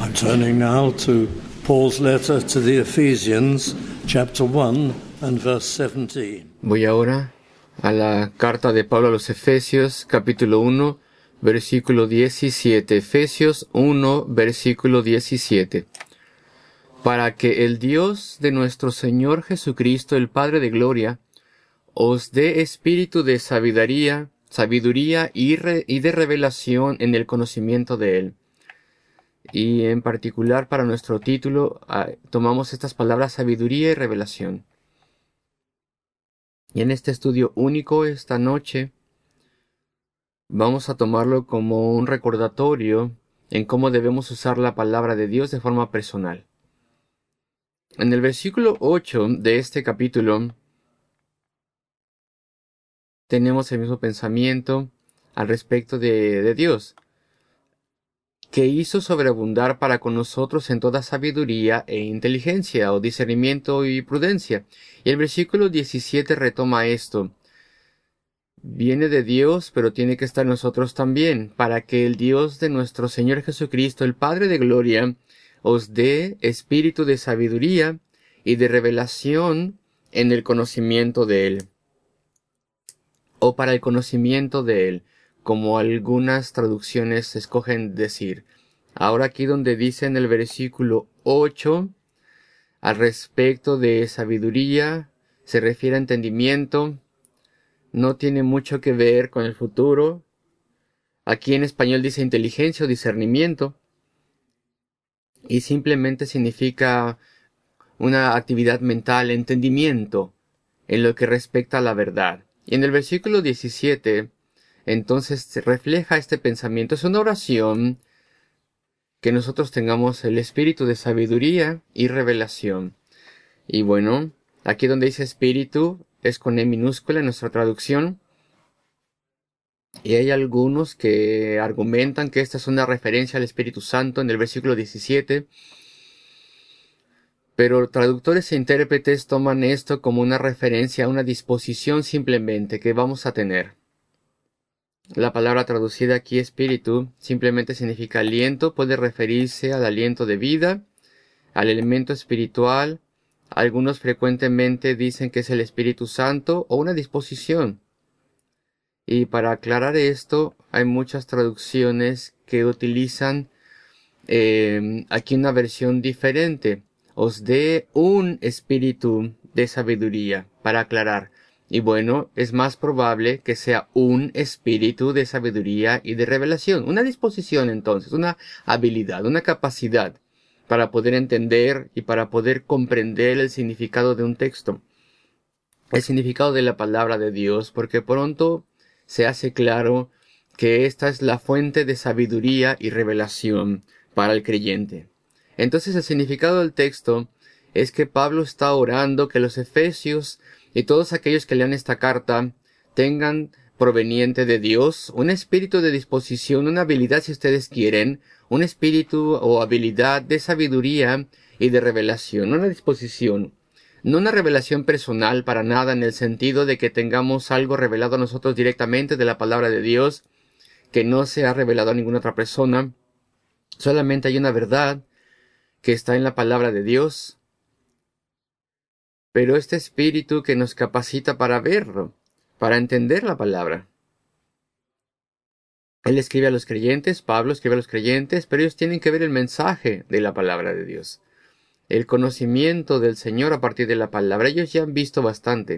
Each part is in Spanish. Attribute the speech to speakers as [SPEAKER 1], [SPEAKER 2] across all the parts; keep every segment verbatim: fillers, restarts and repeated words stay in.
[SPEAKER 1] I'm turning now to Paul's letter to the Ephesians, chapter one and verse seventeen.
[SPEAKER 2] Voy ahora a la carta de Pablo a los Efesios, capítulo uno, versículo diecisiete. Efesios uno, versículo diecisiete. Para que el Dios de nuestro Señor Jesucristo, el Padre de gloria, os dé espíritu de sabiduría, sabiduría y, re, y de revelación en el conocimiento de Él. Y en particular para nuestro título tomamos estas palabras sabiduría y revelación. Y en este estudio único esta noche vamos a tomarlo como un recordatorio en cómo debemos usar la palabra de Dios de forma personal. En el versículo ocho de este capítulo tenemos el mismo pensamiento al respecto de, de Dios, que hizo sobreabundar para con nosotros en toda sabiduría e inteligencia, o discernimiento y prudencia. Y el versículo diecisiete retoma esto. Viene de Dios, pero tiene que estar en nosotros también, para que el Dios de nuestro Señor Jesucristo, el Padre de gloria, os dé espíritu de sabiduría y de revelación en el conocimiento de Él. O para el conocimiento de Él, como algunas traducciones escogen decir. Ahora aquí donde dice en el versículo ocho, al respecto de sabiduría, se refiere a entendimiento, no tiene mucho que ver con el futuro. Aquí en español dice inteligencia o discernimiento, y simplemente significa una actividad mental, entendimiento, en lo que respecta a la verdad. Y en el versículo diecisiete, entonces se refleja este pensamiento. Es una oración que nosotros tengamos el espíritu de sabiduría y revelación. Y bueno, aquí donde dice espíritu, es con E minúscula en nuestra traducción. Y hay algunos que argumentan que esta es una referencia al Espíritu Santo en el versículo diecisiete. Pero traductores e intérpretes toman esto como una referencia a una disposición simplemente que vamos a tener. La palabra traducida aquí espíritu simplemente significa aliento, puede referirse al aliento de vida, al elemento espiritual. Algunos frecuentemente dicen que es el Espíritu Santo o una disposición. Y para aclarar esto, hay muchas traducciones que utilizan eh, aquí una versión diferente. Os dé un espíritu de sabiduría, para aclarar. Y bueno, es más probable que sea un espíritu de sabiduría y de revelación. Una disposición entonces, una habilidad, una capacidad para poder entender y para poder comprender el significado de un texto. El significado de la palabra de Dios, porque pronto se hace claro que esta es la fuente de sabiduría y revelación para el creyente. Entonces el significado del texto es que Pablo está orando que los efesios y todos aquellos que lean esta carta tengan proveniente de Dios un espíritu de disposición, una habilidad si ustedes quieren, un espíritu o habilidad de sabiduría y de revelación, una disposición. No una revelación personal para nada en el sentido de que tengamos algo revelado a nosotros directamente de la palabra de Dios que no se ha revelado a ninguna otra persona. Solamente hay una verdad que está en la palabra de Dios. Pero este espíritu que nos capacita para verlo, para entender la palabra. Él escribe a los creyentes, Pablo escribe a los creyentes, pero ellos tienen que ver el mensaje de la palabra de Dios. El conocimiento del Señor a partir de la palabra. Ellos ya han visto bastante.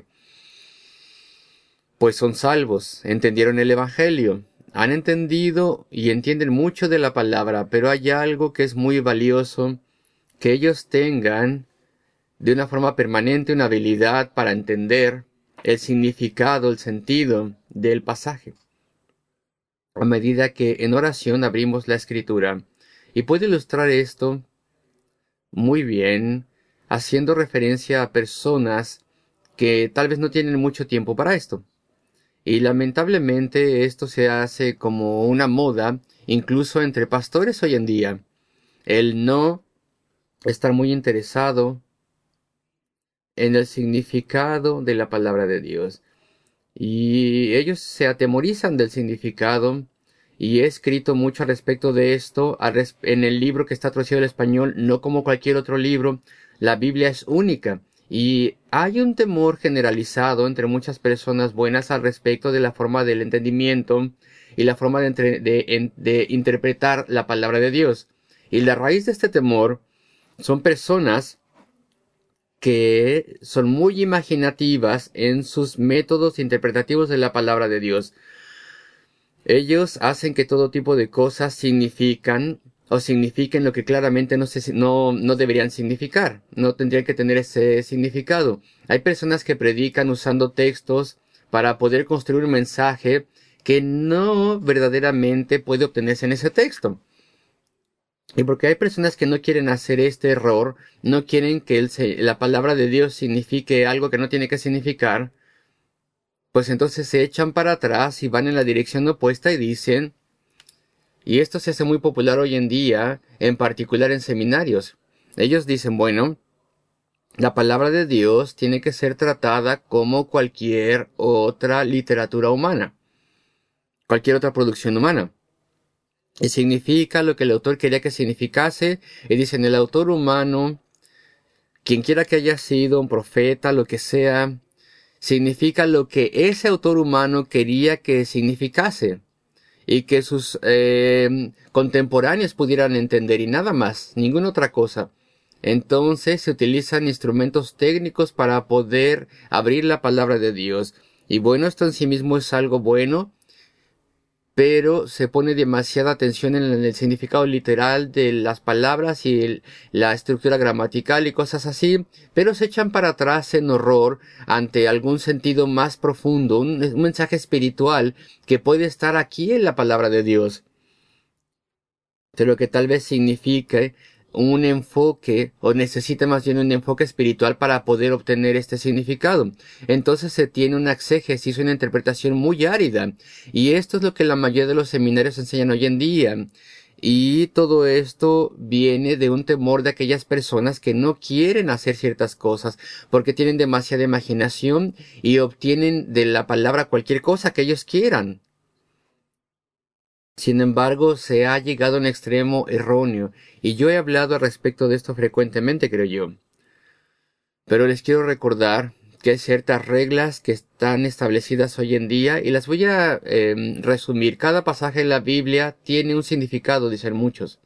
[SPEAKER 2] Pues son salvos, entendieron el Evangelio, han entendido y entienden mucho de la palabra, pero hay algo que es muy valioso, que ellos tengan de una forma permanente una habilidad para entender el significado, el sentido del pasaje. A medida que en oración abrimos la Escritura, y puedo ilustrar esto muy bien, haciendo referencia a personas que tal vez no tienen mucho tiempo para esto. Y lamentablemente esto se hace como una moda, incluso entre pastores hoy en día. El no estar muy interesado en el significado de la palabra de Dios. Y ellos se atemorizan del significado y he escrito mucho al respecto de esto en el libro que está traducido al español, no como cualquier otro libro. La Biblia es única, y hay un temor generalizado entre muchas personas buenas al respecto de la forma del entendimiento y la forma de, entre, de, de interpretar la palabra de Dios. Y la raíz de este temor son personas que son muy imaginativas en sus métodos interpretativos de la palabra de Dios. Ellos hacen que todo tipo de cosas significan o signifiquen lo que claramente no, se, no, no deberían significar. No tendrían que tener ese significado. Hay personas que predican usando textos para poder construir un mensaje que no verdaderamente puede obtenerse en ese texto. Y porque hay personas que no quieren hacer este error, no quieren que el, la palabra de Dios signifique algo que no tiene que significar, pues entonces se echan para atrás y van en la dirección opuesta y dicen, y esto se hace muy popular hoy en día, en particular en seminarios. Ellos dicen, bueno, la palabra de Dios tiene que ser tratada como cualquier otra literatura humana, cualquier otra producción humana. Y significa lo que el autor quería que significase, y dicen, el autor humano, quien quiera que haya sido, un profeta, lo que sea, significa lo que ese autor humano quería que significase, y que sus eh, contemporáneos pudieran entender, y nada más, ninguna otra cosa. Entonces se utilizan instrumentos técnicos para poder abrir la palabra de Dios. Y bueno, esto en sí mismo es algo bueno, pero se pone demasiada atención en el significado literal de las palabras y el, la estructura gramatical y cosas así, pero se echan para atrás en horror ante algún sentido más profundo, un, un mensaje espiritual que puede estar aquí en la palabra de Dios, de lo que tal vez signifique un enfoque, o necesita más bien un enfoque espiritual para poder obtener este significado. Entonces se tiene una exégesis, una interpretación muy árida, y esto es lo que la mayoría de los seminarios enseñan hoy en día. Y todo esto viene de un temor de aquellas personas que no quieren hacer ciertas cosas, porque tienen demasiada imaginación y obtienen de la palabra cualquier cosa que ellos quieran. Sin embargo, se ha llegado a un extremo erróneo, y yo he hablado al respecto de esto frecuentemente, creo yo. Pero les quiero recordar que hay ciertas reglas que están establecidas hoy en día, y las voy a eh, resumir. Cada pasaje en la Biblia tiene un significado, dicen muchos.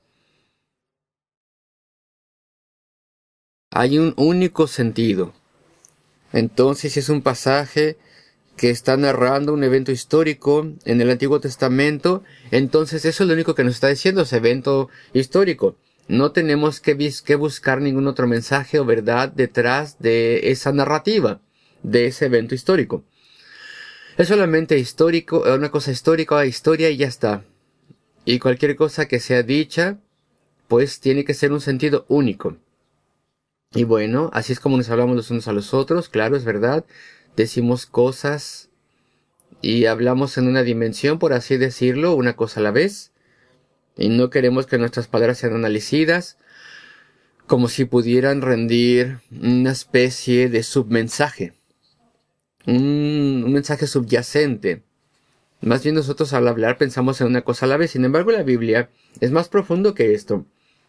[SPEAKER 2] Hay un único sentido. Entonces, si es un pasaje que está narrando un evento histórico en el Antiguo Testamento, entonces eso es lo único que nos está diciendo, ese evento histórico. No tenemos que, que buscar ningún otro mensaje o verdad detrás de esa narrativa, de ese evento histórico. Es solamente histórico, una cosa histórica, historia y ya está. Y cualquier cosa que sea dicha, pues tiene que ser un sentido único. Y bueno, así es como nos hablamos los unos a los otros, claro, es verdad. Decimos cosas y hablamos en una dimensión, por así decirlo, una cosa a la vez, y no queremos que nuestras palabras sean analicidas como si pudieran rendir una especie de submensaje, un, un mensaje subyacente. Más bien nosotros al hablar pensamos en una cosa a la vez. Sin embargo, la Biblia es más profundo que esto.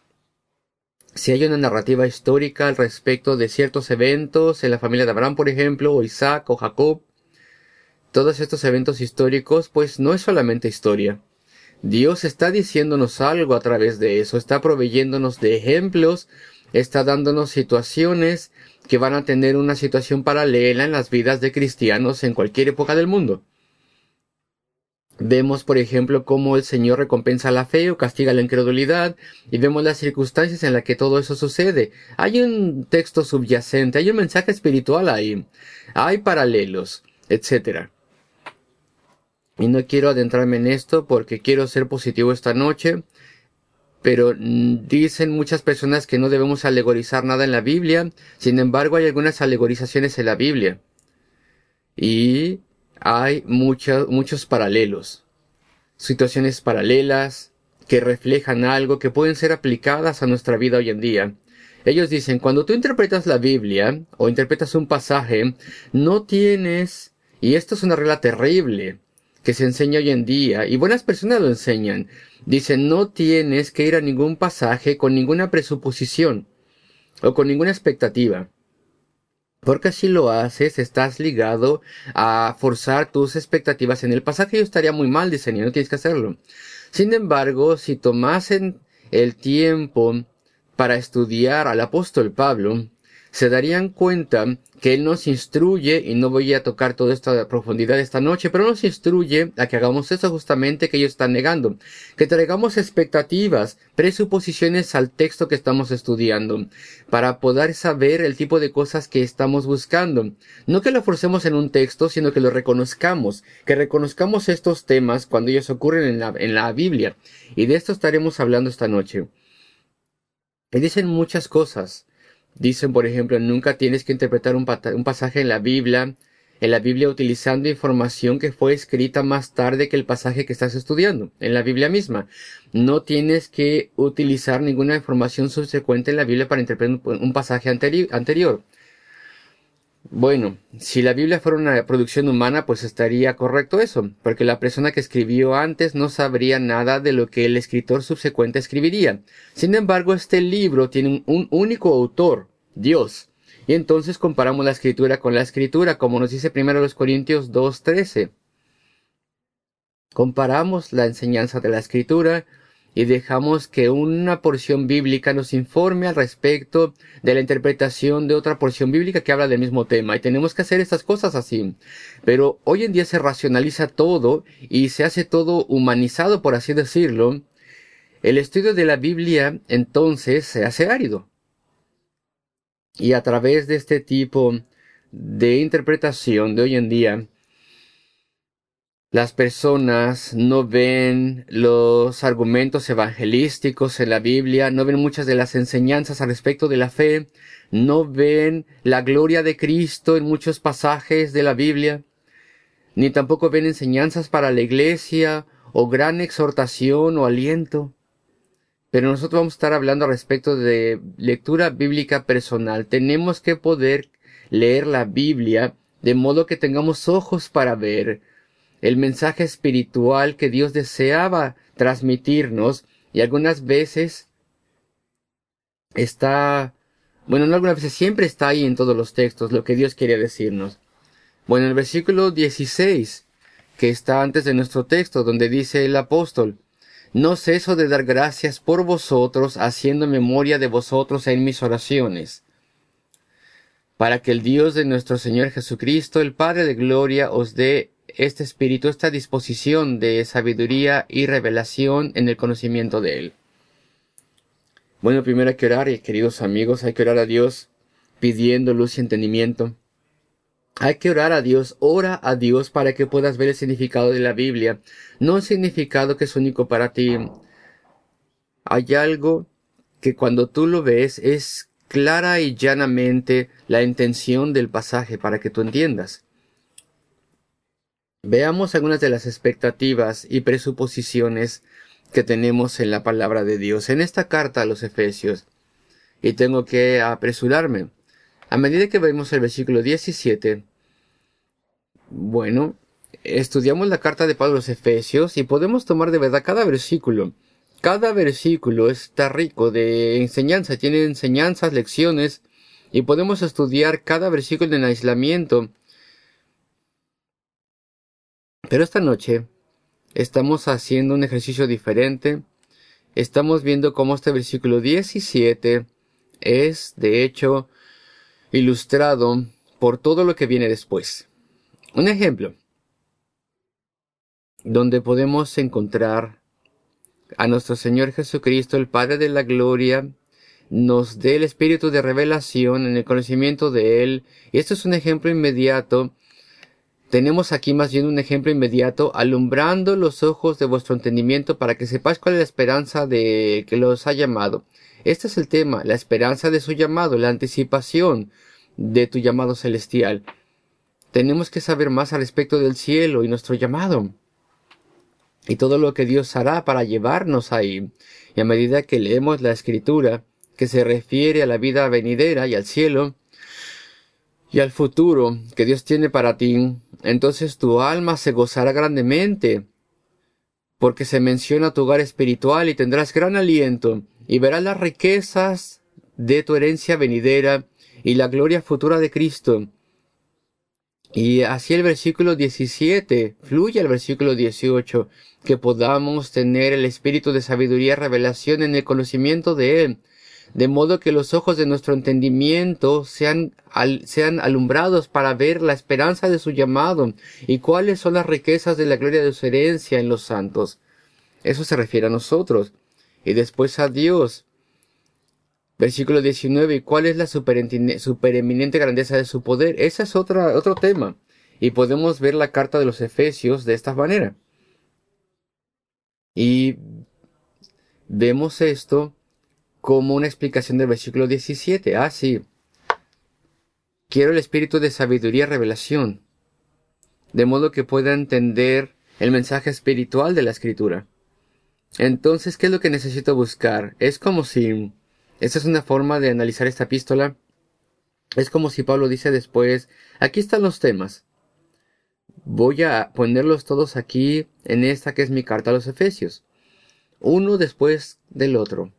[SPEAKER 2] Si hay una narrativa histórica al respecto de ciertos eventos en la familia de Abraham, por ejemplo, o Isaac o Jacob, todos estos eventos históricos, pues no es solamente historia. Dios está diciéndonos algo a través de eso, está proveyéndonos de ejemplos, está dándonos situaciones que van a tener una situación paralela en las vidas de cristianos en cualquier época del mundo. Vemos, por ejemplo, cómo el Señor recompensa la fe o castiga la incredulidad, y vemos las circunstancias en las que todo eso sucede. Hay un texto subyacente, hay un mensaje espiritual ahí, hay paralelos, etcétera. Y no quiero adentrarme en esto porque quiero ser positivo esta noche, pero dicen muchas personas que no debemos alegorizar nada en la Biblia. Sin embargo, hay algunas alegorizaciones en la Biblia. Y hay muchos, muchos paralelos. Situaciones paralelas que reflejan algo que pueden ser aplicadas a nuestra vida hoy en día. Ellos dicen, cuando tú interpretas la Biblia o interpretas un pasaje, no tienes, y esto es una regla terrible, que se enseña hoy en día, y buenas personas lo enseñan. Dicen, no tienes que ir a ningún pasaje con ninguna presuposición o con ninguna expectativa. Porque si lo haces, estás ligado a forzar tus expectativas en el pasaje y estaría muy mal diseñado, no tienes que hacerlo. Sin embargo, si tomasen el tiempo para estudiar al apóstol Pablo, se darían cuenta que él nos instruye, y no voy a tocar toda esta profundidad esta noche, pero nos instruye a que hagamos eso justamente que ellos están negando, que traigamos expectativas, presuposiciones al texto que estamos estudiando, para poder saber el tipo de cosas que estamos buscando. No que lo forcemos en un texto, sino que lo reconozcamos, que reconozcamos estos temas cuando ellos ocurren en la, en la Biblia, y de esto estaremos hablando esta noche. Y dicen muchas cosas. Dicen, por ejemplo, nunca tienes que interpretar un, un pasaje en la Biblia, en la Biblia utilizando información que fue escrita más tarde que el pasaje que estás estudiando, en la Biblia misma. No tienes que utilizar ninguna información subsecuente en la Biblia para interpretar un, un pasaje anteri anterior. Bueno, si la Biblia fuera una producción humana, pues estaría correcto eso, porque la persona que escribió antes no sabría nada de lo que el escritor subsecuente escribiría. Sin embargo, este libro tiene un, un único autor, Dios. Y entonces comparamos la escritura con la escritura, como nos dice primero los Corintios dos trece. Comparamos la enseñanza de la escritura y dejamos que una porción bíblica nos informe al respecto de la interpretación de otra porción bíblica que habla del mismo tema. Y tenemos que hacer estas cosas así. Pero hoy en día se racionaliza todo y se hace todo humanizado, por así decirlo. El estudio de la Biblia entonces se hace árido. Y a través de este tipo de interpretación de hoy en día, las personas no ven los argumentos evangelísticos en la Biblia, no ven muchas de las enseñanzas al respecto de la fe, no ven la gloria de Cristo en muchos pasajes de la Biblia, ni tampoco ven enseñanzas para la iglesia o gran exhortación o aliento. Pero nosotros vamos a estar hablando al respecto de lectura bíblica personal. Tenemos que poder leer la Biblia de modo que tengamos ojos para ver el mensaje espiritual que Dios deseaba transmitirnos, y algunas veces está, bueno, no algunas veces, siempre está ahí en todos los textos lo que Dios quiere decirnos. Bueno, el versículo dieciséis, que está antes de nuestro texto, donde dice el apóstol, no ceso de dar gracias por vosotros, haciendo memoria de vosotros en mis oraciones, para que el Dios de nuestro Señor Jesucristo, el Padre de gloria, os dé este espíritu, esta disposición de sabiduría y revelación en el conocimiento de Él. Bueno, primero hay que orar, y queridos amigos, hay que orar a Dios pidiendo luz y entendimiento. Hay que orar a Dios, ora a Dios para que puedas ver el significado de la Biblia, no un significado que es único para ti. Hay algo que cuando tú lo ves es clara y llanamente la intención del pasaje para que tú entiendas. Veamos algunas de las expectativas y presuposiciones que tenemos en la palabra de Dios en esta carta a los Efesios. Y tengo que apresurarme. A medida que vemos el versículo diecisiete, bueno, estudiamos la carta de Pablo a los Efesios y podemos tomar de verdad cada versículo. Cada versículo está rico de enseñanza, tiene enseñanzas, lecciones, y podemos estudiar cada versículo en aislamiento. Pero esta noche estamos haciendo un ejercicio diferente. Estamos viendo cómo este versículo diecisiete es, de hecho, ilustrado por todo lo que viene después. Un ejemplo, donde podemos encontrar a nuestro Señor Jesucristo, el Padre de la Gloria, nos dé el espíritu de revelación en el conocimiento de Él. Y esto es un ejemplo inmediato. Tenemos aquí más bien un ejemplo inmediato, alumbrando los ojos de vuestro entendimiento para que sepáis cuál es la esperanza de que los ha llamado. Este es el tema, la esperanza de su llamado, la anticipación de tu llamado celestial. Tenemos que saber más al respecto del cielo y nuestro llamado, y todo lo que Dios hará para llevarnos ahí. Y a medida que leemos la Escritura, que se refiere a la vida venidera y al cielo, y al futuro que Dios tiene para ti, entonces tu alma se gozará grandemente, porque se menciona tu hogar espiritual y tendrás gran aliento, y verás las riquezas de tu herencia venidera y la gloria futura de Cristo. Y así el versículo diecisiete fluye al versículo dieciocho, que podamos tener el espíritu de sabiduría y revelación en el conocimiento de Él, de modo que los ojos de nuestro entendimiento sean, al, sean alumbrados para ver la esperanza de su llamado y cuáles son las riquezas de la gloria de su herencia en los santos. Eso se refiere a nosotros. Y después a Dios. Versículo diecinueve. ¿Y cuál es la supereminente grandeza de su poder? Ese es otra, otro tema. Y podemos ver la carta de los Efesios de esta manera. Y vemos esto como una explicación del versículo diecisiete. Ah, sí. Quiero el espíritu de sabiduría y revelación, de modo que pueda entender el mensaje espiritual de la Escritura. Entonces, ¿qué es lo que necesito buscar? Es como si... Esta es una forma de analizar esta epístola. Es como si Pablo dice después, aquí están los temas. Voy a ponerlos todos aquí en esta que es mi carta a los Efesios. Uno después del otro.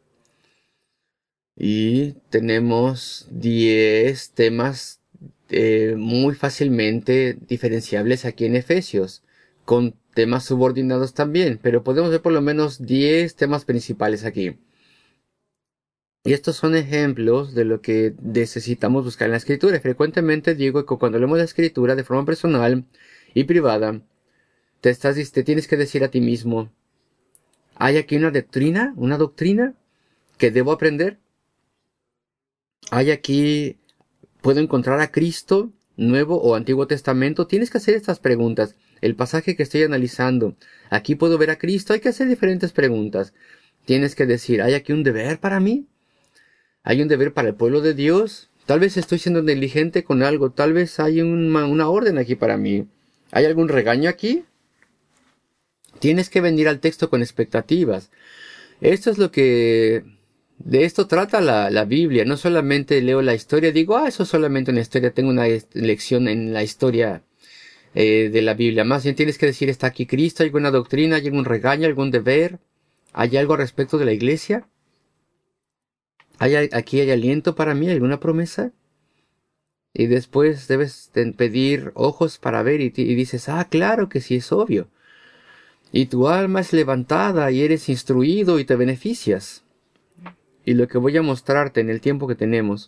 [SPEAKER 2] Y tenemos diez temas eh, muy fácilmente diferenciables aquí en Efesios, con temas subordinados también, pero podemos ver por lo menos diez temas principales aquí. Y estos son ejemplos de lo que necesitamos buscar en la Escritura. Y frecuentemente digo que cuando leemos la Escritura de forma personal y privada, te, estás, te tienes que decir a ti mismo, ¿hay aquí una doctrina, una doctrina que debo aprender? ¿Hay aquí, puedo encontrar a Cristo, Nuevo o Antiguo Testamento? Tienes que hacer estas preguntas. El pasaje que estoy analizando, ¿aquí puedo ver a Cristo? Hay que hacer diferentes preguntas. Tienes que decir, ¿hay aquí un deber para mí? ¿Hay un deber para el pueblo de Dios? Tal vez estoy siendo negligente con algo. Tal vez hay una, una orden aquí para mí. ¿Hay algún regaño aquí? Tienes que venir al texto con expectativas. Esto es lo que... De esto trata la, la Biblia. No solamente leo la historia, digo, ah, eso es solamente una historia, tengo una lección en la historia eh, de la Biblia. Más bien tienes que decir, ¿está aquí Cristo? ¿Hay alguna doctrina? ¿Hay algún regaño? ¿Algún deber? ¿Hay algo respecto de la iglesia? ¿Hay, aquí hay aliento para mí? ¿Alguna promesa? Y después debes pedir ojos para ver y, y dices, ah, claro que sí, es obvio. Y tu alma es levantada y eres instruido y te beneficias. Y lo que voy a mostrarte en el tiempo que tenemos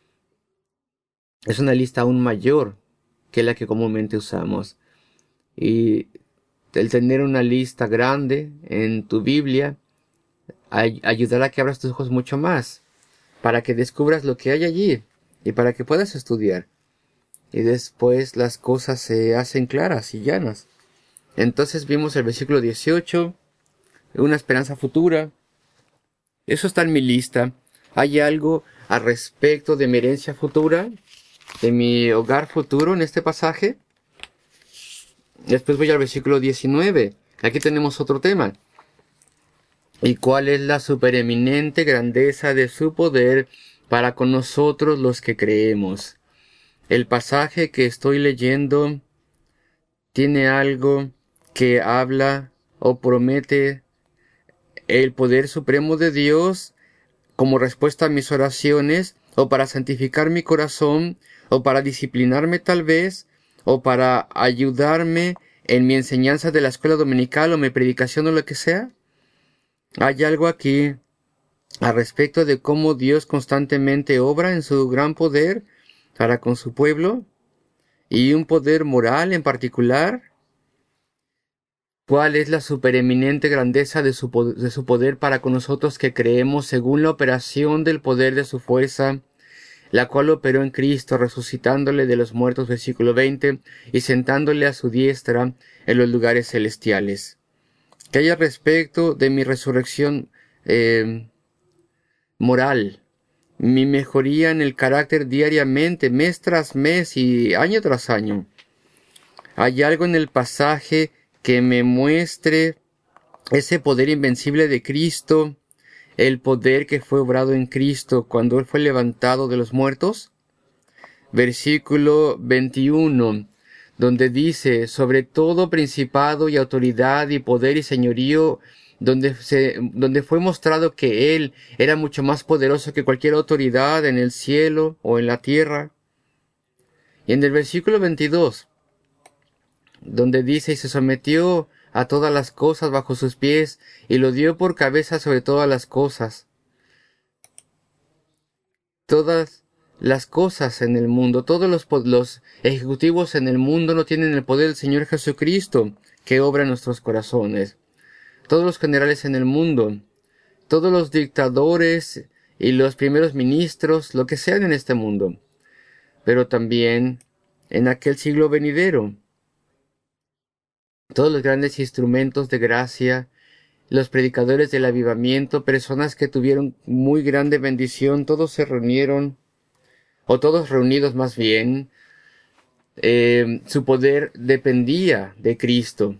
[SPEAKER 2] es una lista aún mayor que la que comúnmente usamos. Y el tener una lista grande en tu Biblia ay- ayudará a que abras tus ojos mucho más, para que descubras lo que hay allí y para que puedas estudiar. Y después las cosas se hacen claras y llanas. Entonces vimos el versículo dieciocho, una esperanza futura. Eso está en mi lista. ¿Hay algo al respecto de mi herencia futura? ¿De mi hogar futuro en este pasaje? Después voy al versículo diecinueve. Aquí tenemos otro tema. ¿Y cuál es la supereminente grandeza de su poder para con nosotros los que creemos? El pasaje que estoy leyendo tiene algo que habla o promete el poder supremo de Dios como respuesta a mis oraciones, o para santificar mi corazón, o para disciplinarme tal vez, o para ayudarme en mi enseñanza de la escuela dominical o mi predicación o lo que sea. Hay algo aquí al respecto de cómo Dios constantemente obra en su gran poder para con su pueblo, y un poder moral en particular. ¿Cuál es la supereminente grandeza de su, de su poder para con nosotros que creemos según la operación del poder de su fuerza, la cual operó en Cristo, resucitándole de los muertos, versículo veinte, y sentándole a su diestra en los lugares celestiales? ¿Qué hay al respecto de mi resurrección eh, moral? Mi mejoría en el carácter diariamente, mes tras mes y año tras año. ¿Hay algo en el pasaje que me muestre ese poder invencible de Cristo, el poder que fue obrado en Cristo cuando Él fue levantado de los muertos? versículo veintiuno, donde dice, sobre todo principado y autoridad y poder y señorío, donde, se, donde fue mostrado que Él era mucho más poderoso que cualquier autoridad en el cielo o en la tierra. Y en el versículo veintidós, donde dice, y se sometió a todas las cosas bajo sus pies, y lo dio por cabeza sobre todas las cosas. Todas las cosas en el mundo, todos los, los ejecutivos en el mundo no tienen el poder del Señor Jesucristo que obra en nuestros corazones. Todos los generales en el mundo, todos los dictadores y los primeros ministros, lo que sean en este mundo, pero también en aquel siglo venidero. Todos los grandes instrumentos de gracia, los predicadores del avivamiento, personas que tuvieron muy grande bendición, todos se reunieron, o todos reunidos más bien, eh, su poder dependía de Cristo.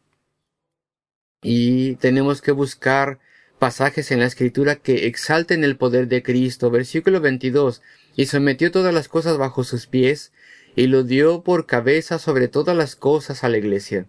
[SPEAKER 2] Y tenemos que buscar pasajes en la Escritura que exalten el poder de Cristo. Versículo veintidós, y sometió todas las cosas bajo sus pies, y lo dio por cabeza sobre todas las cosas a la Iglesia,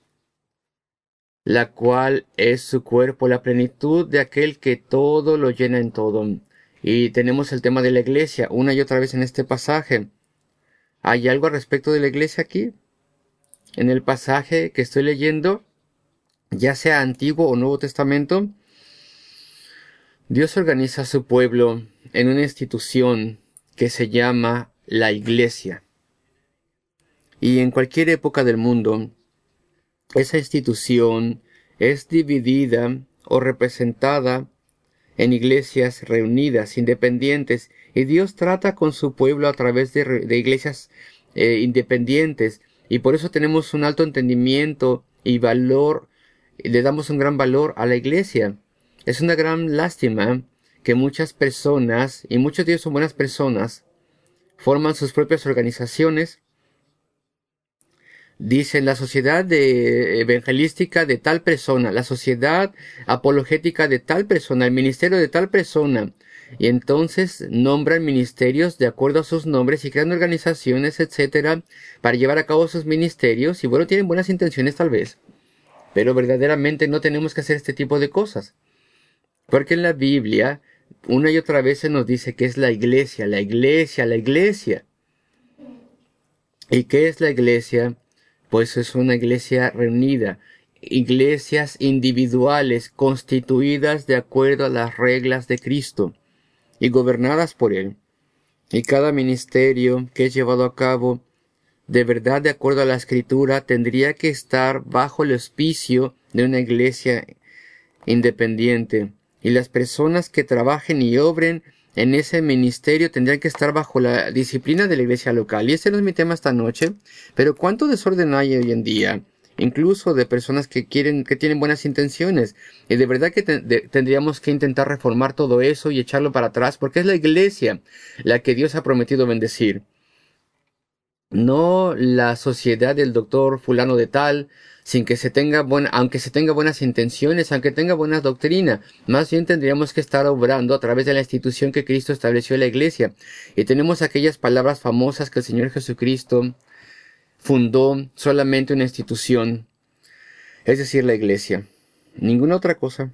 [SPEAKER 2] la cual es su cuerpo, la plenitud de aquel que todo lo llena en todo. Y tenemos el tema de la Iglesia una y otra vez en este pasaje. ¿Hay algo al respecto de la Iglesia aquí? En el pasaje que estoy leyendo, ya sea Antiguo o Nuevo Testamento, Dios organiza a su pueblo en una institución que se llama la Iglesia. Y en cualquier época del mundo, esa institución es dividida o representada en iglesias reunidas, independientes, y Dios trata con su pueblo a través de, de iglesias eh, independientes, y por eso tenemos un alto entendimiento y valor, y le damos un gran valor a la iglesia. Es una gran lástima que muchas personas, y muchos de ellos son buenas personas, forman sus propias organizaciones. Dicen la sociedad de evangelística de tal persona, la sociedad apologética de tal persona, el ministerio de tal persona. Y entonces nombran ministerios de acuerdo a sus nombres y crean organizaciones, etcétera, para llevar a cabo sus ministerios. Y bueno, tienen buenas intenciones tal vez, pero verdaderamente no tenemos que hacer este tipo de cosas. Porque en la Biblia, una y otra vez se nos dice que es la iglesia, la iglesia, la iglesia. ¿Y qué es la iglesia? Pues es una iglesia reunida, iglesias individuales constituidas de acuerdo a las reglas de Cristo y gobernadas por Él. Y cada ministerio que es llevado a cabo de verdad de acuerdo a la Escritura tendría que estar bajo el auspicio de una iglesia independiente. Y las personas que trabajen y obren en ese ministerio tendrían que estar bajo la disciplina de la iglesia local. Y ese no es mi tema esta noche, pero cuánto desorden hay hoy en día, incluso de personas que quieren, que tienen buenas intenciones. Y de verdad que te, de, tendríamos que intentar reformar todo eso y echarlo para atrás, porque es la iglesia la que Dios ha prometido bendecir. No la sociedad del doctor fulano de tal, sin que se tenga buena, aunque se tenga buenas intenciones, aunque tenga buena doctrina. Más bien tendríamos que estar obrando a través de la institución que Cristo estableció en la iglesia. Y tenemos aquellas palabras famosas que el Señor Jesucristo fundó solamente una institución, es decir, la iglesia. Ninguna otra cosa.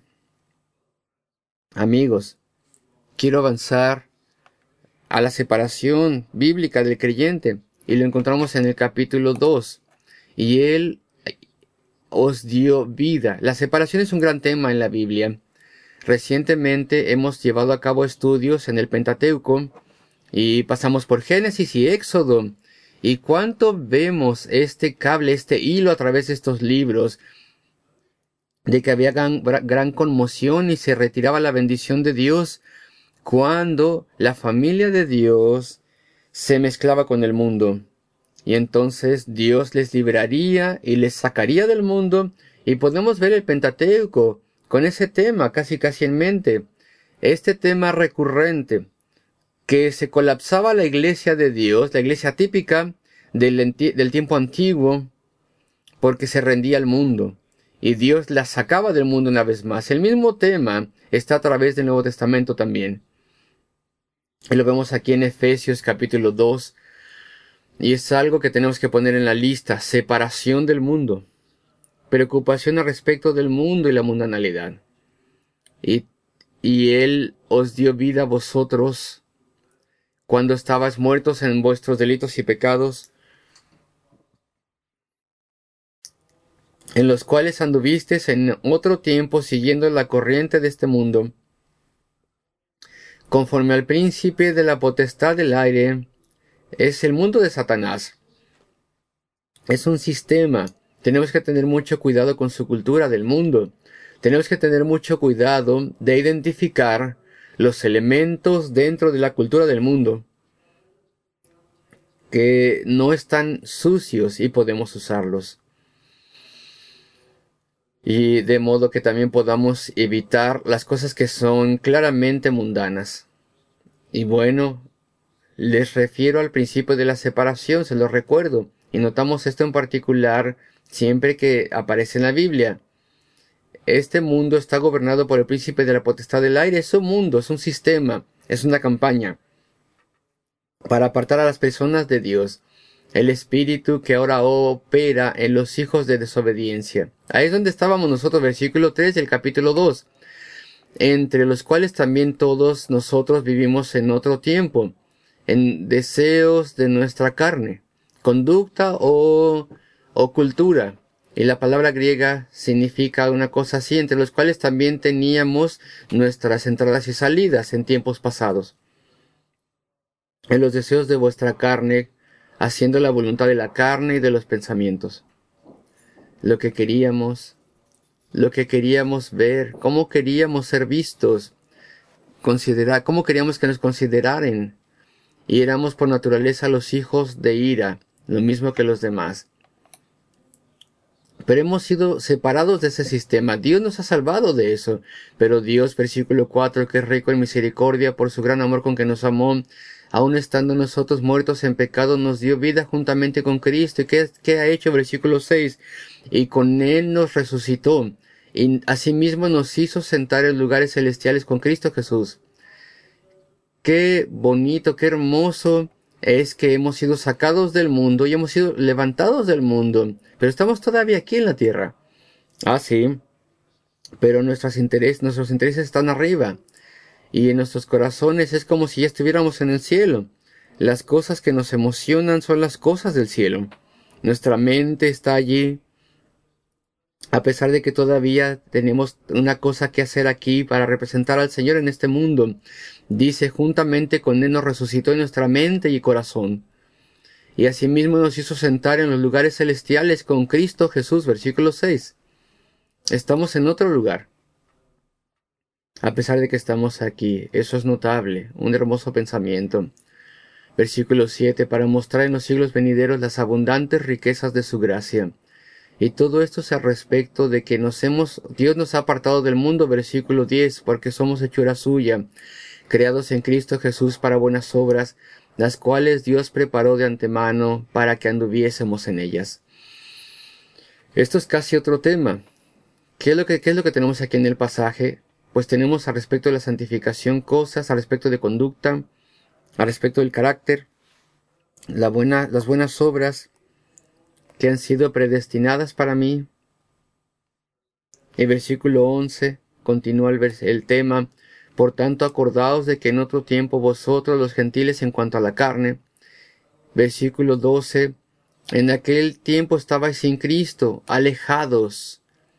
[SPEAKER 2] Amigos, quiero avanzar a la separación bíblica del creyente. Y lo encontramos en el capítulo dos. Y Él os dio vida. La separación es un gran tema en la Biblia. Recientemente hemos llevado a cabo estudios en el Pentateuco y pasamos por Génesis y Éxodo. Y cuánto vemos este cable, este hilo a través de estos libros, de que había gran, gran conmoción y se retiraba la bendición de Dios cuando la familia de Dios se mezclaba con el mundo. Y entonces Dios les liberaría y les sacaría del mundo. Y podemos ver el Pentateuco con ese tema casi casi en mente. Este tema recurrente, que se colapsaba la iglesia de Dios, la iglesia típica del, del tiempo antiguo, porque se rendía al mundo. Y Dios la sacaba del mundo una vez más. El mismo tema está a través del Nuevo Testamento también. Y lo vemos aquí en Efesios capítulo dos, Y es algo que tenemos que poner en la lista: separación del mundo, preocupación al respecto del mundo y la mundanalidad. Y, y Él os dio vida a vosotros cuando estabais muertos en vuestros delitos y pecados, en los cuales anduvisteis en otro tiempo siguiendo la corriente de este mundo, conforme al príncipe de la potestad del aire. Es el mundo de Satanás. Es un sistema. Tenemos que tener mucho cuidado con su cultura del mundo. Tenemos que tener mucho cuidado de identificar los elementos dentro de la cultura del mundo que no están sucios y podemos usarlos. Y de modo que también podamos evitar las cosas que son claramente mundanas. Y bueno, les refiero al principio de la separación, se lo recuerdo. Y notamos esto en particular siempre que aparece en la Biblia. Este mundo está gobernado por el príncipe de la potestad del aire. Es un mundo, es un sistema, es una campaña para apartar a las personas de Dios. El espíritu que ahora opera en los hijos de desobediencia. Ahí es donde estábamos nosotros, versículo tres del capítulo dos. Entre los cuales también todos nosotros vivimos en otro tiempo, en deseos de nuestra carne, conducta o, o cultura. Y la palabra griega significa una cosa así: entre los cuales también teníamos nuestras entradas y salidas en tiempos pasados, en los deseos de vuestra carne, haciendo la voluntad de la carne y de los pensamientos. Lo que queríamos, lo que queríamos ver, cómo queríamos ser vistos, considerar, cómo queríamos que nos consideraran. Y éramos por naturaleza los hijos de ira, lo mismo que los demás. Pero hemos sido separados de ese sistema. Dios nos ha salvado de eso. Pero Dios, versículo cuatro, que es rico en misericordia por su gran amor con que nos amó, aun estando nosotros muertos en pecado, nos dio vida juntamente con Cristo. ¿Y qué, qué ha hecho? Versículo seis. Y con Él nos resucitó, y asimismo nos hizo sentar en lugares celestiales con Cristo Jesús. Qué bonito, qué hermoso es que hemos sido sacados del mundo y hemos sido levantados del mundo, pero estamos todavía aquí en la tierra. Ah, sí, pero nuestros intereses, nuestros intereses están arriba, y en nuestros corazones es como si ya estuviéramos en el cielo. Las cosas que nos emocionan son las cosas del cielo. Nuestra mente está allí, a pesar de que todavía tenemos una cosa que hacer aquí para representar al Señor en este mundo. Dice, juntamente con Él nos resucitó en nuestra mente y corazón, y asimismo nos hizo sentar en los lugares celestiales con Cristo Jesús. Versículo seis. Estamos en otro lugar, a pesar de que estamos aquí. Eso es notable, un hermoso pensamiento. Versículo siete, para mostrar en los siglos venideros las abundantes riquezas de su gracia. Y todo esto es al respecto de que nos hemos, Dios nos ha apartado del mundo. Versículo diez, porque somos hechura suya, creados en Cristo Jesús para buenas obras, las cuales Dios preparó de antemano para que anduviésemos en ellas. Esto es casi otro tema. ¿Qué es lo que, qué es lo que tenemos aquí en el pasaje? Pues tenemos al respecto de la santificación cosas, al respecto de conducta, al respecto del carácter, la buena, las buenas obras que han sido predestinadas para mí. El versículo once continúa el, vers el tema. Por tanto, acordaos de que en otro tiempo vosotros los gentiles en cuanto a la carne. Versículo doce. En aquel tiempo estabais sin Cristo, alejados.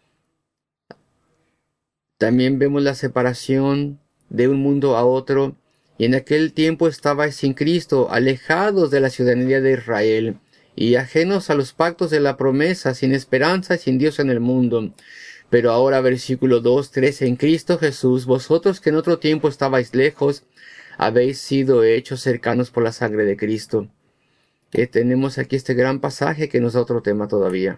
[SPEAKER 2] También vemos la separación de un mundo a otro. Y en aquel tiempo estabais sin Cristo, alejados de la ciudadanía de Israel, y ajenos a los pactos de la promesa, sin esperanza y sin Dios en el mundo. Pero ahora, versículo dos, tres, en Cristo Jesús, vosotros que en otro tiempo estabais lejos, habéis sido hechos cercanos por la sangre de Cristo. Eh, tenemos aquí este gran pasaje que nos da otro tema todavía.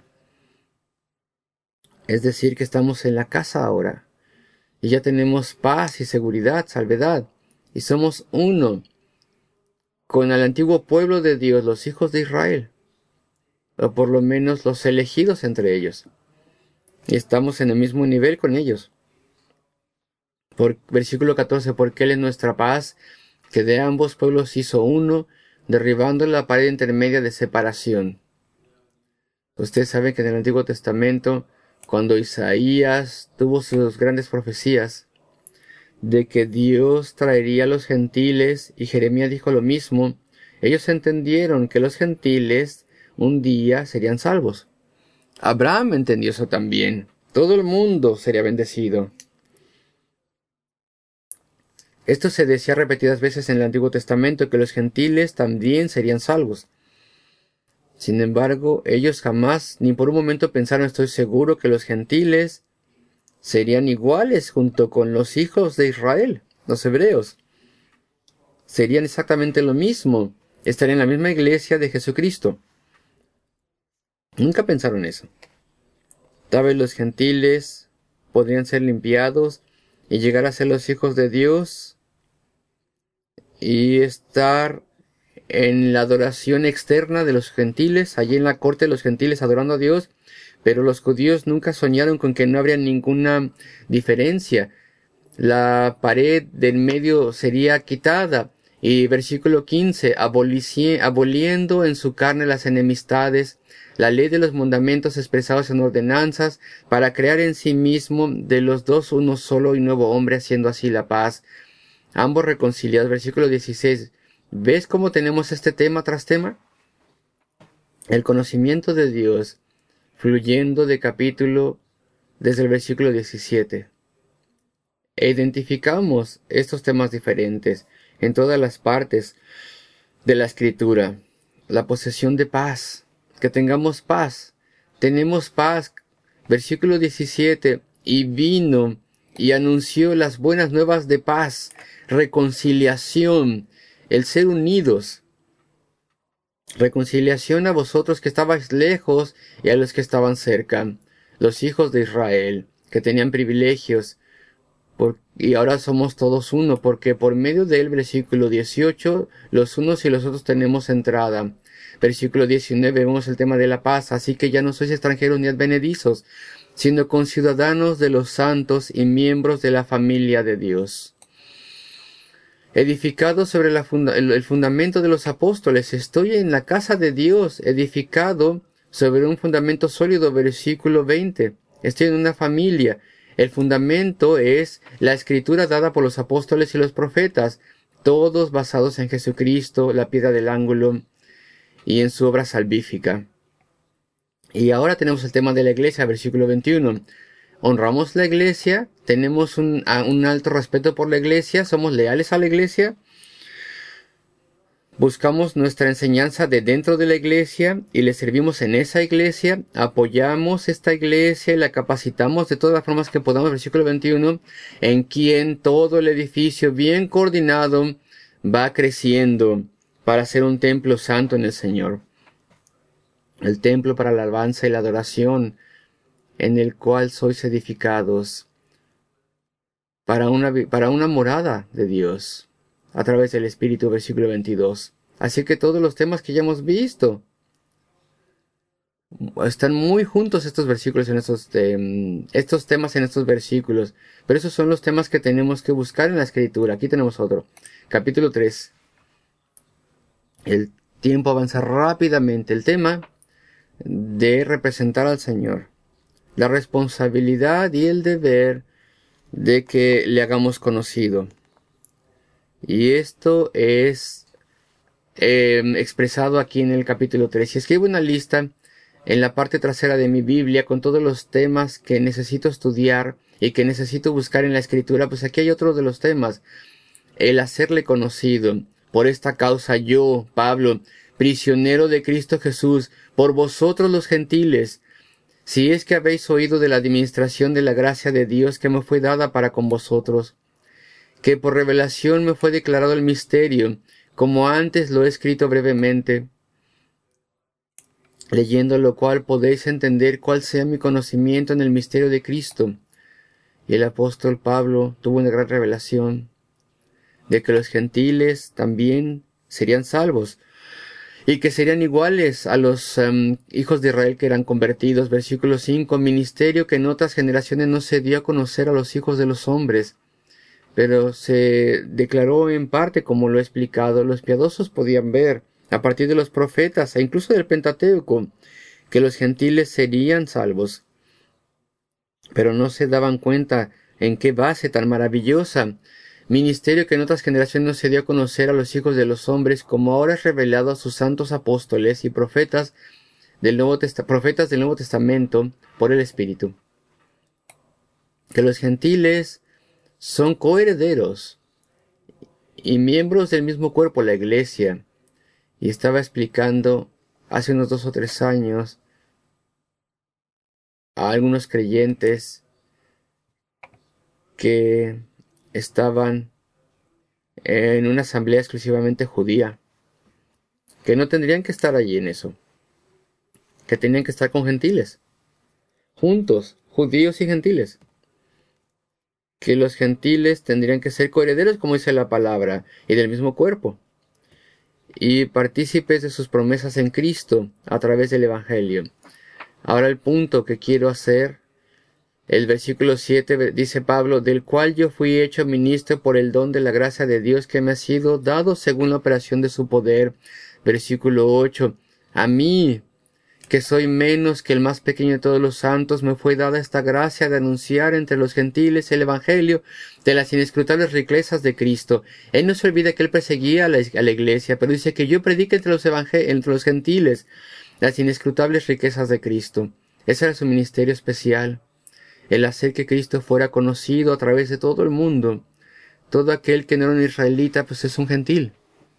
[SPEAKER 2] Es decir, que estamos en la casa ahora, y ya tenemos paz y seguridad, salvedad, y somos uno con el antiguo pueblo de Dios, los hijos de Israel, o por lo menos los elegidos entre ellos. Y estamos en el mismo nivel con ellos. Por versículo catorce, porque Él es nuestra paz, que de ambos pueblos hizo uno, derribando la pared intermedia de separación. Ustedes saben que en el Antiguo Testamento, cuando Isaías tuvo sus grandes profecías de que Dios traería a los gentiles, y Jeremías dijo lo mismo, ellos entendieron que los gentiles un día serían salvos. Abraham entendió eso también. Todo el mundo sería bendecido. Esto se decía repetidas veces en el Antiguo Testamento, que los gentiles también serían salvos. Sin embargo, ellos jamás, ni por un momento pensaron, estoy seguro, que los gentiles serían iguales junto con los hijos de Israel, los hebreos. Serían exactamente lo mismo, estarían en la misma iglesia de Jesucristo. Nunca pensaron eso. Tal vez los gentiles podrían ser limpiados y llegar a ser los hijos de Dios y estar en la adoración externa de los gentiles, allí en la corte de los gentiles adorando a Dios, pero los judíos nunca soñaron con que no habría ninguna diferencia. La pared del medio sería quitada. Y versículo quince, aboliendo en su carne las enemistades, la ley de los mandamientos expresados en ordenanzas, para crear en sí mismo de los dos uno solo y nuevo hombre, haciendo así la paz. Ambos reconciliados. Versículo dieciséis. ¿Ves cómo tenemos este tema tras tema? El conocimiento de Dios, fluyendo de capítulo desde el versículo diecisiete. E identificamos estos temas diferentes en todas las partes de la Escritura. La posesión de paz. Que tengamos paz. Tenemos paz. Versículo diecisiete. Y vino y anunció las buenas nuevas de paz, reconciliación, el ser unidos. Reconciliación a vosotros que estabais lejos y a los que estaban cerca, los hijos de Israel, que tenían privilegios. Por, y ahora somos todos uno, porque por medio del versículo dieciocho, los unos y los otros tenemos entrada. Versículo diecinueve, vemos el tema de la paz, así que ya no sois extranjeros ni advenedizos, sino conciudadanos de los santos y miembros de la familia de Dios. Edificado sobre la funda el, el fundamento de los apóstoles, estoy en la casa de Dios, edificado sobre un fundamento sólido, versículo veinte. Estoy en una familia. El fundamento es la escritura dada por los apóstoles y los profetas, todos basados en Jesucristo, la piedra del ángulo, y en su obra salvífica. Y ahora tenemos el tema de la iglesia, versículo veintiuno. Honramos la iglesia, tenemos un, un alto respeto por la iglesia, somos leales a la iglesia. Buscamos nuestra enseñanza de dentro de la iglesia y le servimos en esa iglesia, apoyamos esta iglesia y la capacitamos de todas las formas que podamos, versículo veintiuno, en quien todo el edificio bien coordinado va creciendo para ser un templo santo en el Señor. El templo para la alabanza y la adoración, en el cual sois edificados para una, para una morada de Dios. A través del Espíritu, versículo veintidós. Así que todos los temas que ya hemos visto están muy juntos estos versículos en estos, eh, estos temas en estos versículos. Pero esos son los temas que tenemos que buscar en la Escritura. Aquí tenemos otro. Capítulo tres. El tiempo avanza rápidamente. El tema de representar al Señor. La responsabilidad y el deber de que le hagamos conocido. Y esto es eh, expresado aquí en el capítulo tres. Si escribo una lista en la parte trasera de mi Biblia con todos los temas que necesito estudiar y que necesito buscar en la Escritura, pues aquí hay otro de los temas. El hacerle conocido. Por esta causa yo, Pablo, prisionero de Cristo Jesús, por vosotros los gentiles, si es que habéis oído de la administración de la gracia de Dios que me fue dada para con vosotros, que por revelación me fue declarado el misterio, como antes lo he escrito brevemente, leyendo lo cual podéis entender cuál sea mi conocimiento en el misterio de Cristo. Y el apóstol Pablo tuvo una gran revelación de que los gentiles también serían salvos y que serían iguales a los um, hijos de Israel que eran convertidos. Versículo cinco, ministerio que en otras generaciones no se dio a conocer a los hijos de los hombres, pero se declaró en parte, como lo he explicado. Los piadosos podían ver a partir de los profetas e incluso del Pentateuco, que los gentiles serían salvos. Pero no se daban cuenta en qué base tan maravillosa, ministerio que en otras generaciones no se dio a conocer a los hijos de los hombres, como ahora es revelado a sus santos apóstoles y profetas del Nuevo, Test- profetas del Nuevo Testamento por el Espíritu. Que los gentiles son coherederos y miembros del mismo cuerpo, la Iglesia. Y estaba explicando hace unos dos o tres años a algunos creyentes que estaban en una asamblea exclusivamente judía, que no tendrían que estar allí en eso, que tenían que estar con gentiles, juntos, judíos y gentiles, que los gentiles tendrían que ser coherederos, como dice la palabra, y del mismo cuerpo, y partícipes de sus promesas en Cristo a través del Evangelio. Ahora el punto que quiero hacer, el versículo siete dice Pablo, del cual yo fui hecho ministro por el don de la gracia de Dios que me ha sido dado según la operación de su poder. Versículo ocho, a mí, que soy menos que el más pequeño de todos los santos, me fue dada esta gracia de anunciar entre los gentiles el evangelio de las inescrutables riquezas de Cristo. Él no se olvida que él perseguía a la, a la iglesia, pero dice que yo predique entre los, entre los gentiles las inescrutables riquezas de Cristo. Ese era su ministerio especial, el hacer que Cristo fuera conocido a través de todo el mundo. Todo aquel que no era un israelita, pues es un gentil.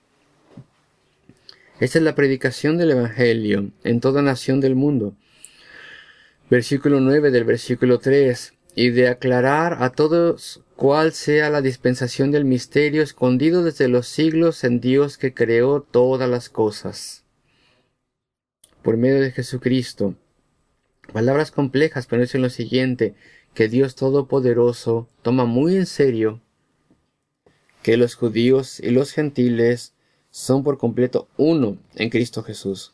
[SPEAKER 2] Esta es la predicación del Evangelio en toda nación del mundo. Versículo nueve del versículo tres. Y de aclarar a todos cuál sea la dispensación del misterio escondido desde los siglos en Dios que creó todas las cosas. Por medio de Jesucristo. Palabras complejas, pero dicen lo siguiente, que Dios Todopoderoso toma muy en serio que los judíos y los gentiles son por completo uno en Cristo Jesús.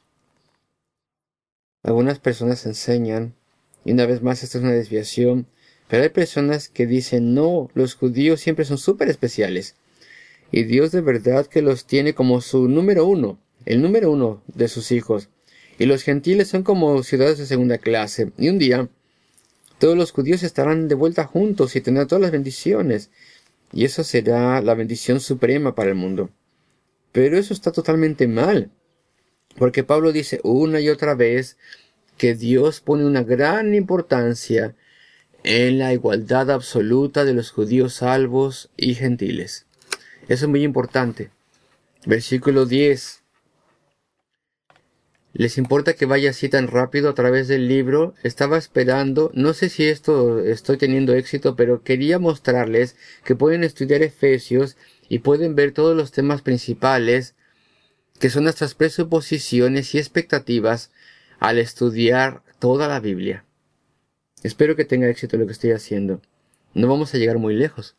[SPEAKER 2] Algunas personas enseñan, y una vez más esta es una desviación, pero hay personas que dicen, no, los judíos siempre son súper especiales, y Dios de verdad que los tiene como su número uno, el número uno de sus hijos, y los gentiles son como ciudadanos de segunda clase, y un día todos los judíos estarán de vuelta juntos y tendrán todas las bendiciones, y eso será la bendición suprema para el mundo. Pero eso está totalmente mal, porque Pablo dice una y otra vez que Dios pone una gran importancia en la igualdad absoluta de los judíos salvos y gentiles. Eso es muy importante. Versículo diez. ¿Les importa que vaya así tan rápido a través del libro? Estaba esperando, no sé si esto estoy teniendo éxito, pero quería mostrarles que pueden estudiar Efesios y pueden ver todos los temas principales que son nuestras presuposiciones y expectativas al estudiar toda la Biblia. Espero que tenga éxito lo que estoy haciendo. No vamos a llegar muy lejos.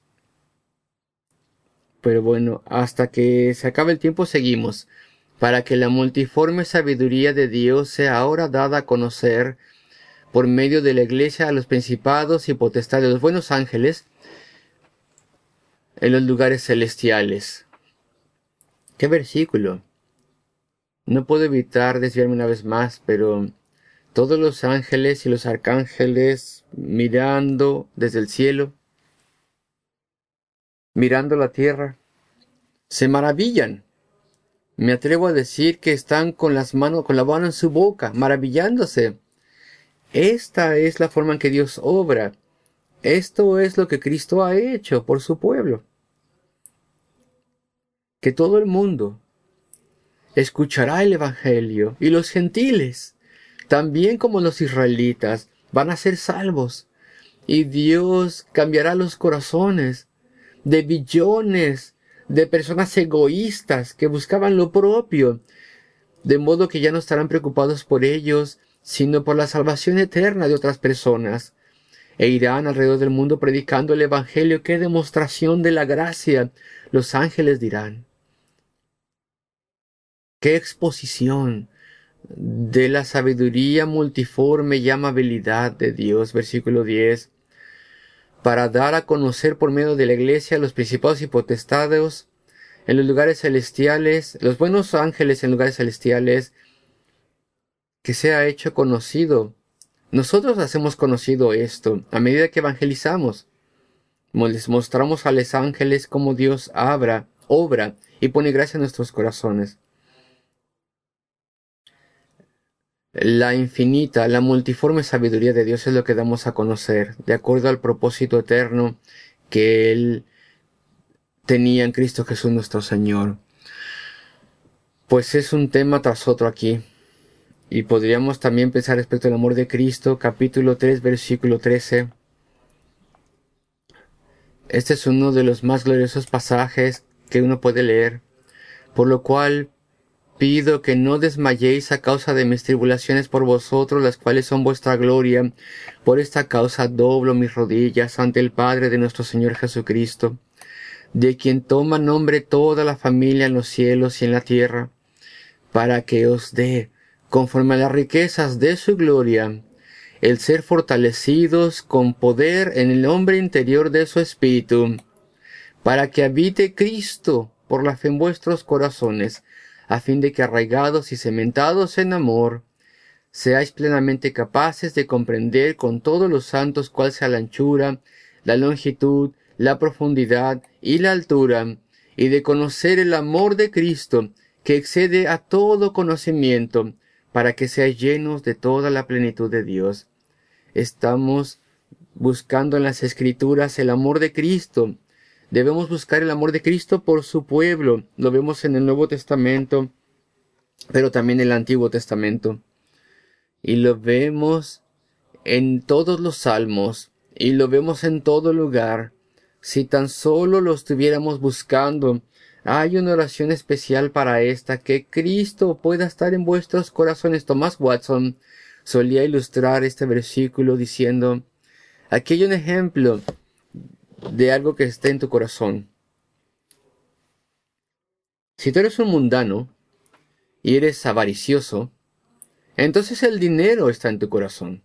[SPEAKER 2] Pero bueno, hasta que se acabe el tiempo seguimos, para que la multiforme sabiduría de Dios sea ahora dada a conocer por medio de la Iglesia a los principados y potestades de los buenos ángeles en los lugares celestiales. ¡Qué versículo! No puedo evitar desviarme una vez más, pero todos los ángeles y los arcángeles mirando desde el cielo, mirando la tierra, se maravillan. Me atrevo a decir que están con las manos, con la mano en su boca, maravillándose. Esta es la forma en que Dios obra. Esto es lo que Cristo ha hecho por su pueblo. Que todo el mundo escuchará el Evangelio, y los gentiles, también como los israelitas, van a ser salvos. Y Dios cambiará los corazones de billones de personas egoístas que buscaban lo propio, de modo que ya no estarán preocupados por ellos, sino por la salvación eterna de otras personas, e irán alrededor del mundo predicando el Evangelio. ¡Qué demostración de la gracia! Los ángeles dirán. ¡Qué exposición de la sabiduría multiforme y amabilidad de Dios! Versículo diez. Para dar a conocer por medio de la Iglesia a los principados y potestades en los lugares celestiales, los buenos ángeles en lugares celestiales, que sea hecho conocido. Nosotros hacemos conocido esto a medida que evangelizamos. Les mostramos a los ángeles cómo Dios abra, obra y pone gracia en nuestros corazones. La infinita, la multiforme sabiduría de Dios es lo que damos a conocer, de acuerdo al propósito eterno que Él tenía en Cristo Jesús nuestro Señor. Pues es un tema tras otro aquí. Y podríamos también pensar respecto al amor de Cristo, capítulo tres, versículo trece. Este es uno de los más gloriosos pasajes que uno puede leer, por lo cual pido que no desmayéis a causa de mis tribulaciones por vosotros, las cuales son vuestra gloria. Por esta causa doblo mis rodillas ante el Padre de nuestro Señor Jesucristo, de quien toma nombre toda la familia en los cielos y en la tierra, para que os dé, conforme a las riquezas de su gloria, el ser fortalecidos con poder en el hombre interior de su espíritu, para que habite Cristo por la fe en vuestros corazones, a fin de que arraigados y cementados en amor, seáis plenamente capaces de comprender con todos los santos cuál sea la anchura, la longitud, la profundidad y la altura, y de conocer el amor de Cristo, que excede a todo conocimiento, para que seáis llenos de toda la plenitud de Dios. Estamos buscando en las Escrituras el amor de Cristo. Debemos buscar el amor de Cristo por su pueblo. Lo vemos en el Nuevo Testamento, pero también en el Antiguo Testamento. Y lo vemos en todos los salmos, y lo vemos en todo lugar. Si tan solo lo estuviéramos buscando, hay una oración especial para esta, que Cristo pueda estar en vuestros corazones. Thomas Watson solía ilustrar este versículo diciendo, aquí hay un ejemplo de algo que está en tu corazón. Si tú eres un mundano y eres avaricioso, entonces el dinero está en tu corazón.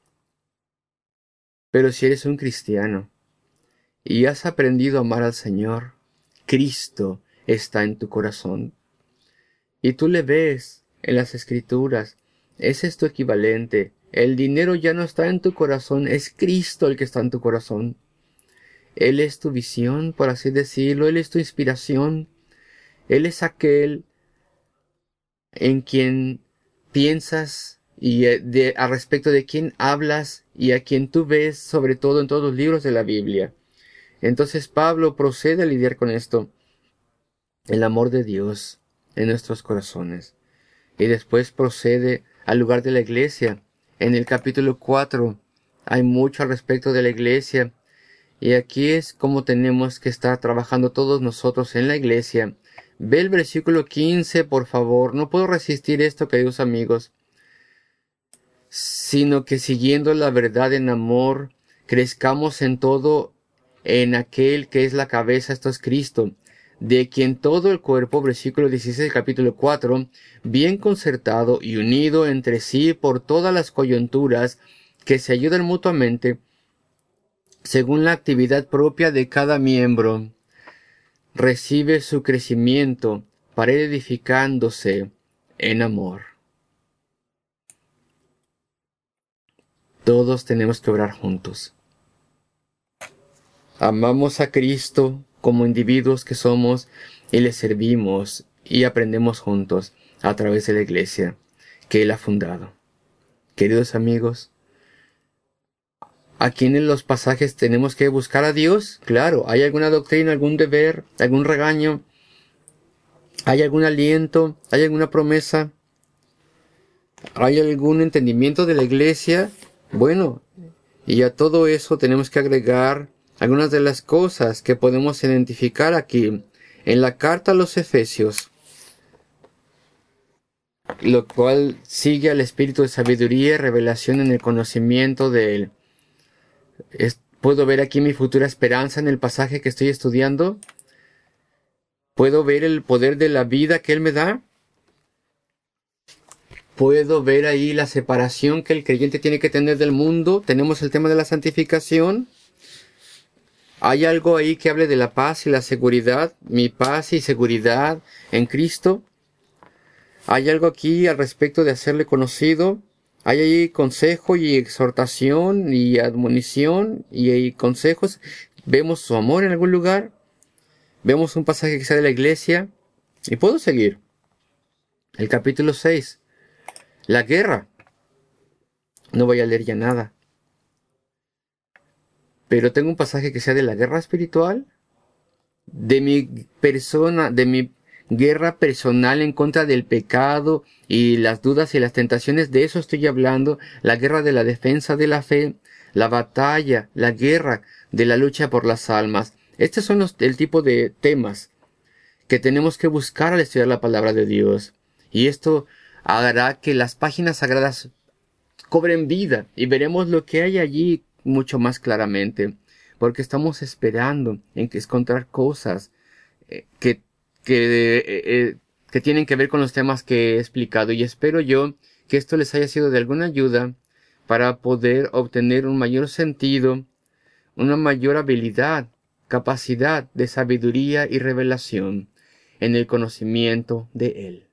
[SPEAKER 2] Pero si eres un cristiano y has aprendido a amar al Señor, Cristo está en tu corazón. Y tú le ves en las Escrituras. Ese es tu equivalente. El dinero ya no está en tu corazón, es Cristo el que está en tu corazón. Él es tu visión, por así decirlo, Él es tu inspiración. Él es aquel en quien piensas y de, a respecto de quien hablas y a quien tú ves, sobre todo en todos los libros de la Biblia. Entonces Pablo procede a lidiar con esto, el amor de Dios en nuestros corazones. Y después procede al lugar de la iglesia. En el capítulo cuatro hay mucho al respecto de la iglesia. Y aquí es como tenemos que estar trabajando todos nosotros en la iglesia. Ve el versículo quince, por favor. No puedo resistir esto, queridos amigos. Sino que siguiendo la verdad en amor, crezcamos en todo en aquel que es la cabeza, esto es Cristo, de quien todo el cuerpo, versículo dieciséis, capítulo cuatro, bien concertado y unido entre sí por todas las coyunturas que se ayudan mutuamente, según la actividad propia de cada miembro, recibe su crecimiento para ir edificándose en amor. Todos tenemos que orar juntos. Amamos a Cristo como individuos que somos y le servimos y aprendemos juntos a través de la iglesia que Él ha fundado. Queridos amigos, aquí en los pasajes tenemos que buscar a Dios. Claro, hay alguna doctrina, algún deber, algún regaño, hay algún aliento, hay alguna promesa, hay algún entendimiento de la iglesia. Bueno, y a todo eso tenemos que agregar algunas de las cosas que podemos identificar aquí en la carta a los Efesios, lo cual sigue al espíritu de sabiduría y revelación en el conocimiento de Él. Es, ¿Puedo ver aquí mi futura esperanza en el pasaje que estoy estudiando? ¿Puedo ver el poder de la vida que Él me da? ¿Puedo ver ahí la separación que el creyente tiene que tener del mundo? Tenemos el tema de la santificación. ¿Hay algo ahí que hable de la paz y la seguridad? Mi paz y seguridad en Cristo. ¿Hay algo aquí al respecto de hacerle conocido? ¿Hay ahí consejo y exhortación y admonición y hay consejos? ¿Vemos su amor en algún lugar? ¿Vemos un pasaje que sea de la iglesia? Y puedo seguir. El capítulo seis. La guerra. No voy a leer ya nada. Pero tengo un pasaje que sea de la guerra espiritual. De mi persona, de mi guerra personal en contra del pecado y las dudas y las tentaciones. De eso estoy hablando. La guerra de la defensa de la fe. La batalla, la guerra de la lucha por las almas. Estos son los, el tipo de temas que tenemos que buscar al estudiar la palabra de Dios. Y esto hará que las páginas sagradas cobren vida y veremos lo que hay allí mucho más claramente, porque estamos esperando en que encontrar cosas eh, que, que, eh, eh, que tienen que ver con los temas que he explicado, y espero yo que esto les haya sido de alguna ayuda para poder obtener un mayor sentido, una mayor habilidad, capacidad de sabiduría y revelación en el conocimiento de Él.